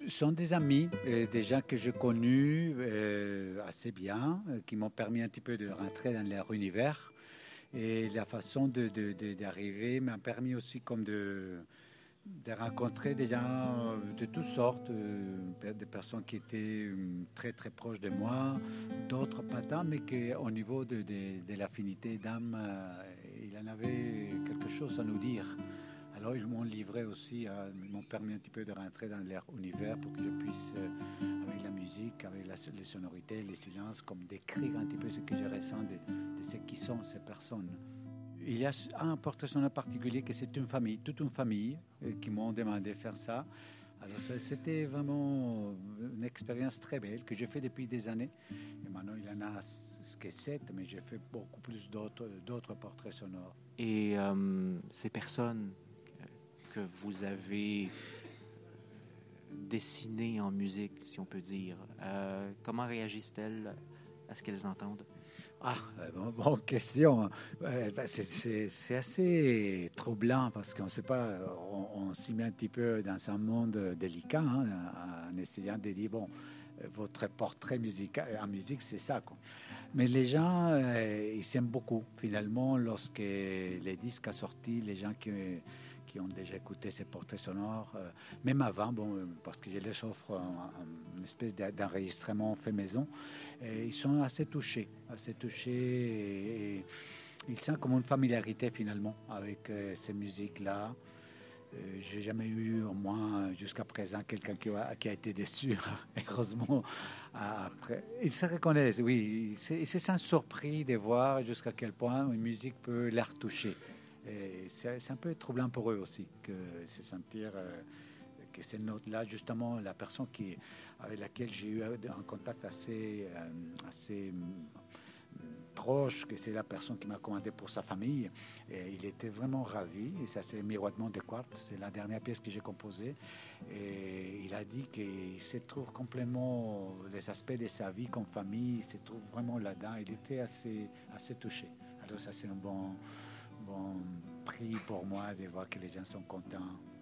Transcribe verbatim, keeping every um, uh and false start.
Ce sont des amis, euh, des gens que j'ai connus euh, assez bien, euh, qui m'ont permis un petit peu de rentrer dans leur univers. Et la façon de, de- de- d'arriver m'a permis aussi comme de, de rencontrer des gens euh, de toutes sortes, euh, des personnes qui étaient euh, très très proches de moi, d'autres pas tant, mais qu'au niveau de, de- de l'affinité d'âme, euh, il en avait quelque chose à nous dire. Alors ils m'ont livré aussi, à- ils m'ont permis un petit peu de rentrer dans leur univers pour que je puisse, euh, avec la musique, avec la- les sonorités, les silences, comme décrire un petit peu ce que je ressens de, de ce qui sont ces personnes. Il y a un porte-son en particulier que c'est une famille, toute une famille euh, qui m'ont demandé de faire ça. Alors ça, c'était vraiment une expérience très belle que j'ai fait depuis des années. Et maintenant il y en a ce que sept, mais j'ai fait beaucoup plus d'autres, d'autres portraits sonores. Et euh, ces personnes que, que vous avez dessinées en musique, si on peut dire, euh, comment réagissent-elles à ce qu'elles entendent? Ah, euh, bon, bonne question. Ouais, ben, c'est, c'est- c'est assez troublant parce qu'on ne sait pas, on, on s'y met un petit peu dans un monde délicat hein, en, en essayant de dire, bon, euh, votre portrait musical, en musique, c'est ça, quoi. Mais les gens, euh, ils s'aiment beaucoup. Finalement, lorsque les disques sont sortis, les gens qui, qui ont déjà écouté ces portraits sonores, euh, même avant, bon, euh, parce que je les offre un- un- une espèce d'en- d'enregistrement fait maison, et ils sont assez touchés, assez touchés. Et, et ils sentent comme une familiarité finalement avec euh, ces musiques-là. Euh, j'ai jamais eu, au moins jusqu'à présent, quelqu'un qui a, qui a été déçu. Heureusement, après, ils se reconnaissent. Oui, ils se, ils se sentent surpris de voir jusqu'à quel point une musique peut les retoucher. Et c'est, c'est un peu troublant pour eux aussi que se sentir euh, que ces notes-là, justement, la personne qui, avec laquelle j'ai eu un contact assez, euh, assez proche, que c'est la personne qui m'a commandé pour sa famille. Et il était vraiment ravi. Et ça, c'est Miroitement de Quartz. C'est la dernière pièce que j'ai composée. Et il a dit qu'il se trouve complètement les aspects de sa vie comme famille. Il se trouve vraiment là-dedans. Il était assez, assez touché. Alors ça, c'est un bon, bon prix pour moi de voir que les gens sont contents.